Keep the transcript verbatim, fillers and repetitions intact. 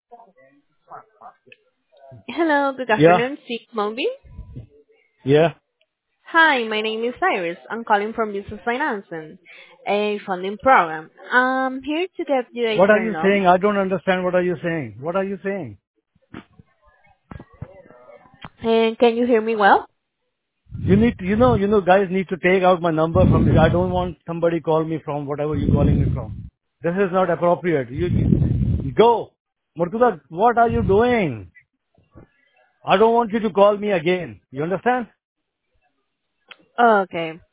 Hello, good Yeah, afternoon, Steve Moby. yeah. Hi, my name is Iris. I'm calling from Business Financing, a funding program. I'm here to get you a What are you journal. saying? I don't understand what are you saying. What are you saying? And can you hear me well? You need to, you know, you know, guys need to take out my number from this. I don't want somebody call me from whatever you're calling me from. This is not appropriate. You, you go. Murtuza, what are you doing? I don't want you to call me again. You understand? Okay.